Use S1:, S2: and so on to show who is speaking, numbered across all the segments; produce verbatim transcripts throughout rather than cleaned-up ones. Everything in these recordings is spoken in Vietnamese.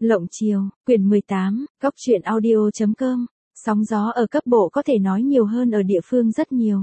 S1: Lộng chiều, quyển mười tám, góc truyện audio chấm com. Sóng gió ở cấp bộ có thể nói nhiều hơn ở địa phương rất nhiều.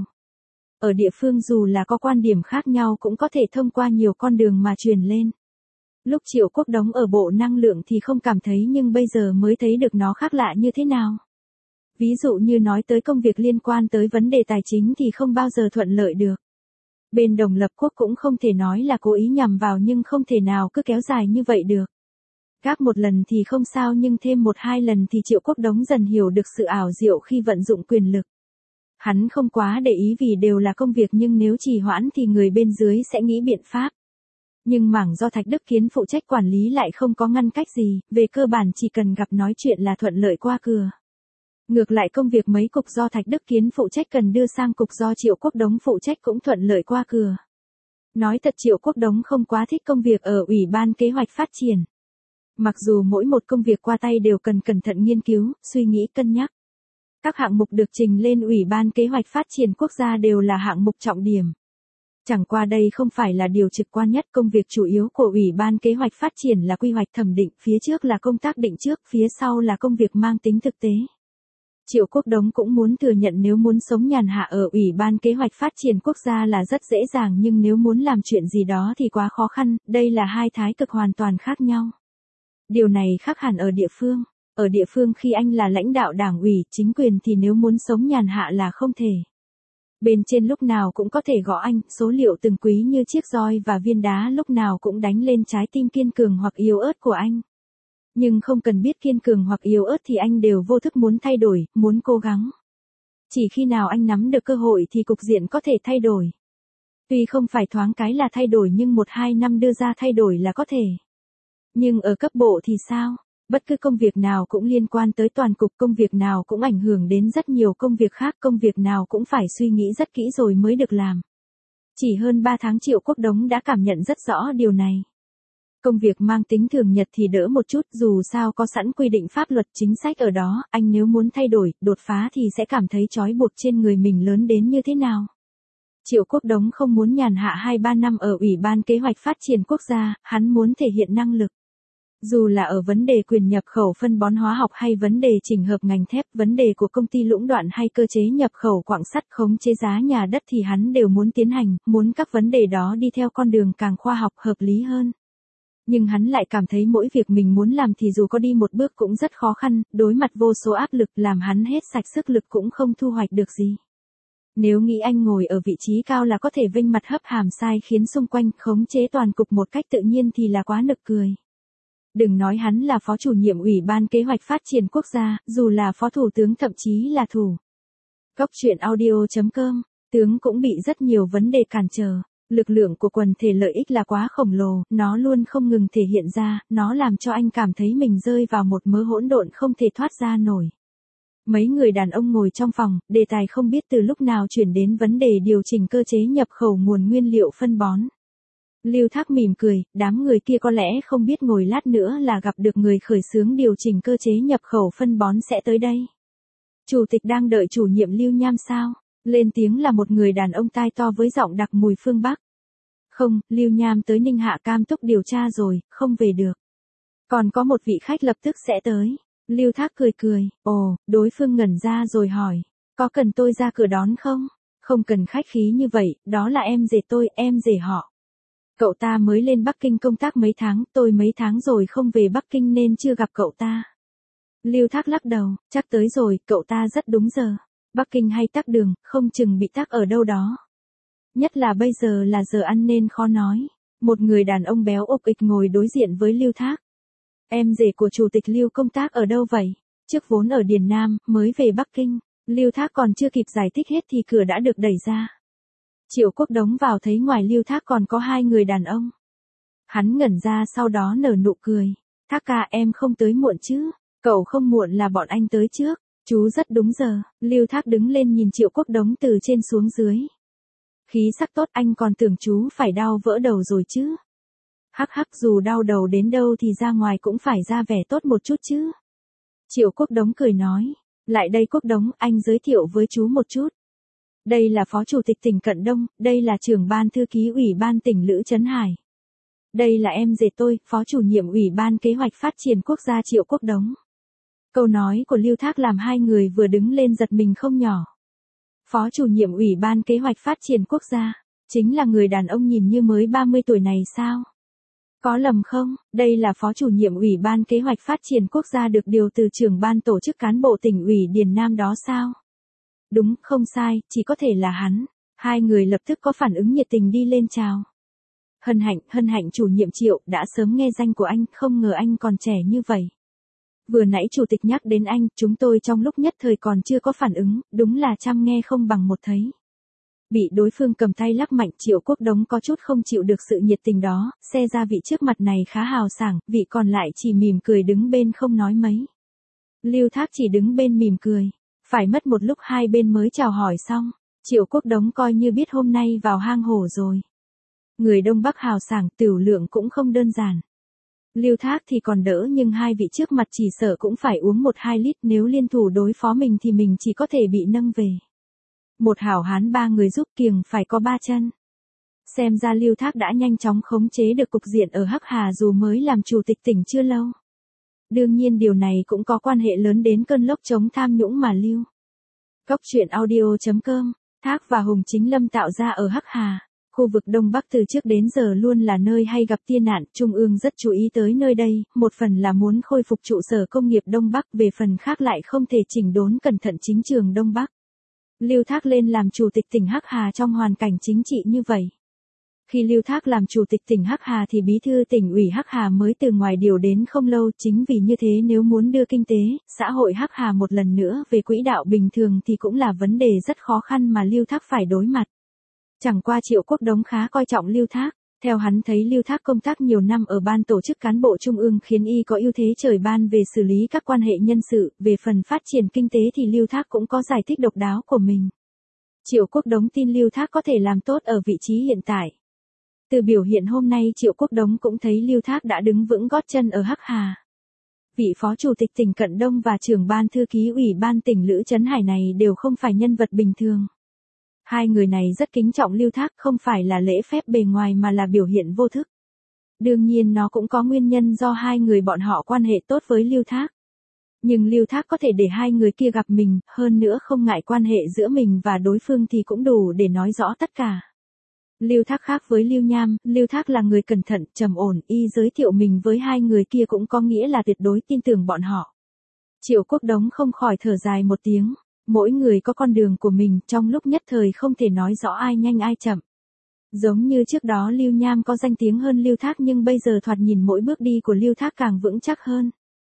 S1: Ở địa phương dù là có quan điểm khác nhau cũng có thể thông qua nhiều con đường mà truyền lên. Lúc Triệu Quốc Đống ở bộ năng lượng thì không cảm thấy, nhưng bây giờ mới thấy được nó khác lạ như thế nào. Ví dụ như nói tới công việc liên quan tới vấn đề tài chính thì không bao giờ thuận lợi được. Bên Đồng Lập Quốc cũng không thể nói là cố ý nhằm vào, nhưng không thể nào cứ kéo dài như vậy được. Gác một lần thì không sao, nhưng thêm một hai lần thì Triệu Quốc Đống dần hiểu được sự ảo diệu khi vận dụng quyền lực. Hắn không quá để ý vì đều là công việc, nhưng nếu trì hoãn thì người bên dưới sẽ nghĩ biện pháp. Nhưng mảng do Thạch Đức Kiến phụ trách quản lý lại không có ngăn cách gì, về cơ bản chỉ cần gặp nói chuyện là thuận lợi qua cửa. Ngược lại công việc mấy cục do Thạch Đức Kiến phụ trách cần đưa sang cục do Triệu Quốc Đống phụ trách cũng thuận lợi qua cửa. Nói thật, Triệu Quốc Đống không quá thích công việc ở Ủy ban Kế hoạch Phát triển. Mặc dù mỗi một công việc qua tay đều cần cẩn thận nghiên cứu, suy nghĩ cân nhắc. Các hạng mục được trình lên Ủy ban Kế hoạch Phát triển Quốc gia đều là hạng mục trọng điểm. Chẳng qua đây không phải là điều trực quan nhất, công việc chủ yếu của Ủy ban Kế hoạch Phát triển là quy hoạch thẩm định, phía trước là công tác định trước, phía sau là công việc mang tính thực tế. Triệu Quốc Đống cũng muốn thừa nhận nếu muốn sống nhàn hạ ở Ủy ban Kế hoạch Phát triển Quốc gia là rất dễ dàng, nhưng nếu muốn làm chuyện gì đó thì quá khó khăn, đây là hai thái cực hoàn toàn khác nhau. Điều này khác hẳn ở địa phương. Ở địa phương khi anh là lãnh đạo đảng ủy, chính quyền thì nếu muốn sống nhàn hạ là không thể. Bên trên lúc nào cũng có thể gõ anh, số liệu từng quý như chiếc roi và viên đá lúc nào cũng đánh lên trái tim kiên cường hoặc yếu ớt của anh. Nhưng không cần biết kiên cường hoặc yếu ớt thì anh đều vô thức muốn thay đổi, muốn cố gắng. Chỉ khi nào anh nắm được cơ hội thì cục diện có thể thay đổi. Tuy không phải thoáng cái là thay đổi, nhưng một hai năm đưa ra thay đổi là có thể. Nhưng ở cấp bộ thì sao? Bất cứ công việc nào cũng liên quan tới toàn cục, công việc nào cũng ảnh hưởng đến rất nhiều công việc khác, công việc nào cũng phải suy nghĩ rất kỹ rồi mới được làm. Chỉ hơn ba tháng Triệu Quốc Đống đã cảm nhận rất rõ điều này. Công việc mang tính thường nhật thì đỡ một chút, dù sao có sẵn quy định pháp luật chính sách ở đó, anh nếu muốn thay đổi, đột phá thì sẽ cảm thấy trói buộc trên người mình lớn đến như thế nào. Triệu Quốc Đống không muốn nhàn hạ hai ba năm ở Ủy ban Kế hoạch Phát triển Quốc gia, hắn muốn thể hiện năng lực. Dù là ở vấn đề quyền nhập khẩu phân bón hóa học hay vấn đề chỉnh hợp ngành thép, vấn đề của công ty lũng đoạn hay cơ chế nhập khẩu quặng sắt, khống chế giá nhà đất thì hắn đều muốn tiến hành, muốn các vấn đề đó đi theo con đường càng khoa học hợp lý hơn. Nhưng hắn lại cảm thấy mỗi việc mình muốn làm thì dù có đi một bước cũng rất khó khăn, đối mặt vô số áp lực làm hắn hết sạch sức lực cũng không thu hoạch được gì. Nếu nghĩ anh ngồi ở vị trí cao là có thể vênh mặt hấp hàm sai khiến xung quanh khống chế toàn cục một cách tự nhiên thì là quá nực cười. Đừng nói hắn là phó chủ nhiệm Ủy ban Kế hoạch Phát triển Quốc gia, dù là phó thủ tướng thậm chí là thủ. Góc truyện audio chấm com, tướng cũng bị rất nhiều vấn đề cản trở. Lực lượng của quần thể lợi ích là quá khổng lồ, nó luôn không ngừng thể hiện ra, nó làm cho anh cảm thấy mình rơi vào một mớ hỗn độn không thể thoát ra nổi. Mấy người đàn ông ngồi trong phòng, đề tài không biết từ lúc nào chuyển đến vấn đề điều chỉnh cơ chế nhập khẩu nguồn nguyên liệu phân bón. Lưu Thác mỉm cười, đám người kia có lẽ không biết ngồi lát nữa là gặp được người khởi xướng điều chỉnh cơ chế nhập khẩu phân bón sẽ tới đây. Chủ tịch đang đợi chủ nhiệm Lưu Nham sao? Lên tiếng là một người đàn ông tai to với giọng đặc mùi phương Bắc. Không, Lưu Nham tới Ninh Hạ Cam Túc điều tra rồi, không về được. Còn có một vị khách lập tức sẽ tới. Lưu Thác cười cười, ồ, đối phương ngẩn ra rồi hỏi, có cần tôi ra cửa đón không? Không cần khách khí như vậy, đó là em rể tôi, em rể họ. Cậu ta mới lên Bắc Kinh công tác mấy tháng, tôi mấy tháng rồi không về Bắc Kinh nên chưa gặp cậu ta. Lưu Thác lắc đầu, chắc tới rồi, cậu ta rất đúng giờ. Bắc Kinh hay tắc đường, không chừng bị tắc ở đâu đó. Nhất là bây giờ là giờ ăn nên khó nói. Một người đàn ông béo ục ịch ngồi đối diện với Lưu Thác. Em rể của chủ tịch Lưu công tác ở đâu vậy? Trước vốn ở Điền Nam, mới về Bắc Kinh. Lưu Thác còn chưa kịp giải thích hết thì cửa đã được đẩy ra. Triệu Quốc Đống vào thấy ngoài Lưu Thác còn có hai người đàn ông. Hắn ngẩn ra sau đó nở nụ cười. Thác ca, em không tới muộn chứ? Cậu không muộn là bọn anh tới trước. Chú rất đúng giờ. Lưu Thác đứng lên nhìn Triệu Quốc Đống từ trên xuống dưới. Khí sắc tốt, anh còn tưởng chú phải đau vỡ đầu rồi chứ. Hắc hắc, dù đau đầu đến đâu thì ra ngoài cũng phải ra vẻ tốt một chút chứ. Triệu Quốc Đống cười nói. Lại đây Quốc Đống, anh giới thiệu với chú một chút. Đây là Phó Chủ tịch tỉnh Cận Đông, đây là trưởng ban thư ký Ủy ban tỉnh Lữ Trấn Hải. Đây là em rể tôi, Phó chủ nhiệm Ủy ban Kế hoạch Phát triển Quốc gia Triệu Quốc Đống. Câu nói của Lưu Thác làm hai người vừa đứng lên giật mình không nhỏ. Phó chủ nhiệm Ủy ban Kế hoạch Phát triển Quốc gia, chính là người đàn ông nhìn như mới ba mươi tuổi này sao? Có lầm không? Đây là Phó chủ nhiệm Ủy ban Kế hoạch Phát triển Quốc gia được điều từ trưởng ban tổ chức cán bộ tỉnh ủy Điền Nam đó sao? Đúng, không sai, chỉ có thể là hắn. Hai người lập tức có phản ứng nhiệt tình đi lên chào. Hân hạnh, hân hạnh chủ nhiệm Triệu, đã sớm nghe danh của anh, không ngờ anh còn trẻ như vậy. Vừa nãy chủ tịch nhắc đến anh, chúng tôi trong lúc nhất thời còn chưa có phản ứng, đúng là trăm nghe không bằng một thấy. Bị đối phương cầm tay lắc mạnh, Triệu Quốc Đống có chút không chịu được sự nhiệt tình đó, xe ra vị trước mặt này khá hào sảng, vị còn lại chỉ mỉm cười đứng bên không nói mấy. Lưu Thác chỉ đứng bên mỉm cười, phải mất một lúc hai bên mới chào hỏi xong, Triệu Quốc Đống coi như biết hôm nay vào hang hổ rồi. Người Đông Bắc hào sảng, tửu lượng cũng không đơn giản. Lưu Thác thì còn đỡ nhưng hai vị trước mặt chỉ sợ cũng phải uống một hai lít, nếu liên thủ đối phó mình thì mình chỉ có thể bị nâng về. Một hảo hán ba người giúp kiềng phải có ba chân. Xem ra Lưu Thác đã nhanh chóng khống chế được cục diện ở Hắc Hà dù mới làm chủ tịch tỉnh chưa lâu. Đương nhiên điều này cũng có quan hệ lớn đến cơn lốc chống tham nhũng mà Lưu. Cốc truyện audio chấm com, Thác và Hùng Chính Lâm tạo ra ở Hắc Hà. Khu vực Đông Bắc từ trước đến giờ luôn là nơi hay gặp tai nạn, Trung ương rất chú ý tới nơi đây, một phần là muốn khôi phục trụ sở công nghiệp Đông Bắc, về phần khác lại không thể chỉnh đốn cẩn thận chính trường Đông Bắc. Lưu Thác lên làm chủ tịch tỉnh Hắc Hà trong hoàn cảnh chính trị như vậy. Khi Lưu Thác làm chủ tịch tỉnh Hắc Hà thì bí thư tỉnh ủy Hắc Hà mới từ ngoài điều đến không lâu, chính vì như thế nếu muốn đưa kinh tế, xã hội Hắc Hà một lần nữa về quỹ đạo bình thường thì cũng là vấn đề rất khó khăn mà Lưu Thác phải đối mặt. Chẳng qua Triệu Quốc Đống khá coi trọng Lưu Thác, theo hắn thấy Lưu Thác công tác nhiều năm ở ban tổ chức cán bộ trung ương khiến y có ưu thế trời ban về xử lý các quan hệ nhân sự, về phần phát triển kinh tế thì Lưu Thác cũng có giải thích độc đáo của mình. Triệu Quốc Đống tin Lưu Thác có thể làm tốt ở vị trí hiện tại. Từ biểu hiện hôm nay Triệu Quốc Đống cũng thấy Lưu Thác đã đứng vững gót chân ở Hắc Hà. Vị phó chủ tịch tỉnh Cận Đông và trưởng ban thư ký ủy ban tỉnh Lữ Trấn Hải này đều không phải nhân vật bình thường. Hai người này rất kính trọng Lưu Thác, không phải là lễ phép bề ngoài mà là biểu hiện vô thức. Đương nhiên nó cũng có nguyên nhân do hai người bọn họ quan hệ tốt với Lưu Thác. Nhưng Lưu Thác có thể để hai người kia gặp mình, hơn nữa không ngại quan hệ giữa mình và đối phương thì cũng đủ để nói rõ tất cả. Lưu Thác khác với Lưu Nham, Lưu Thác là người cẩn thận, trầm ổn, y giới thiệu mình với hai người kia cũng có nghĩa là tuyệt đối tin tưởng bọn họ. Triệu Quốc Đống không khỏi thở dài một tiếng. Mỗi người có con đường của mình, trong lúc nhất thời không thể nói rõ ai nhanh ai chậm. Giống như trước đó Lưu Nham có danh tiếng hơn Lưu Thác nhưng bây giờ thoạt nhìn mỗi bước đi của Lưu Thác càng vững chắc hơn.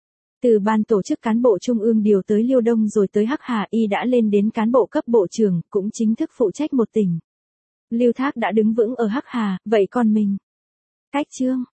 S1: Từ ban tổ chức cán bộ trung ương điều tới Liêu Đông rồi tới Hắc Hà, y đã lên đến cán bộ cấp bộ trưởng, cũng chính thức phụ trách một tỉnh. Lưu Thác đã đứng vững ở Hắc Hà, vậy còn mình? Cách chương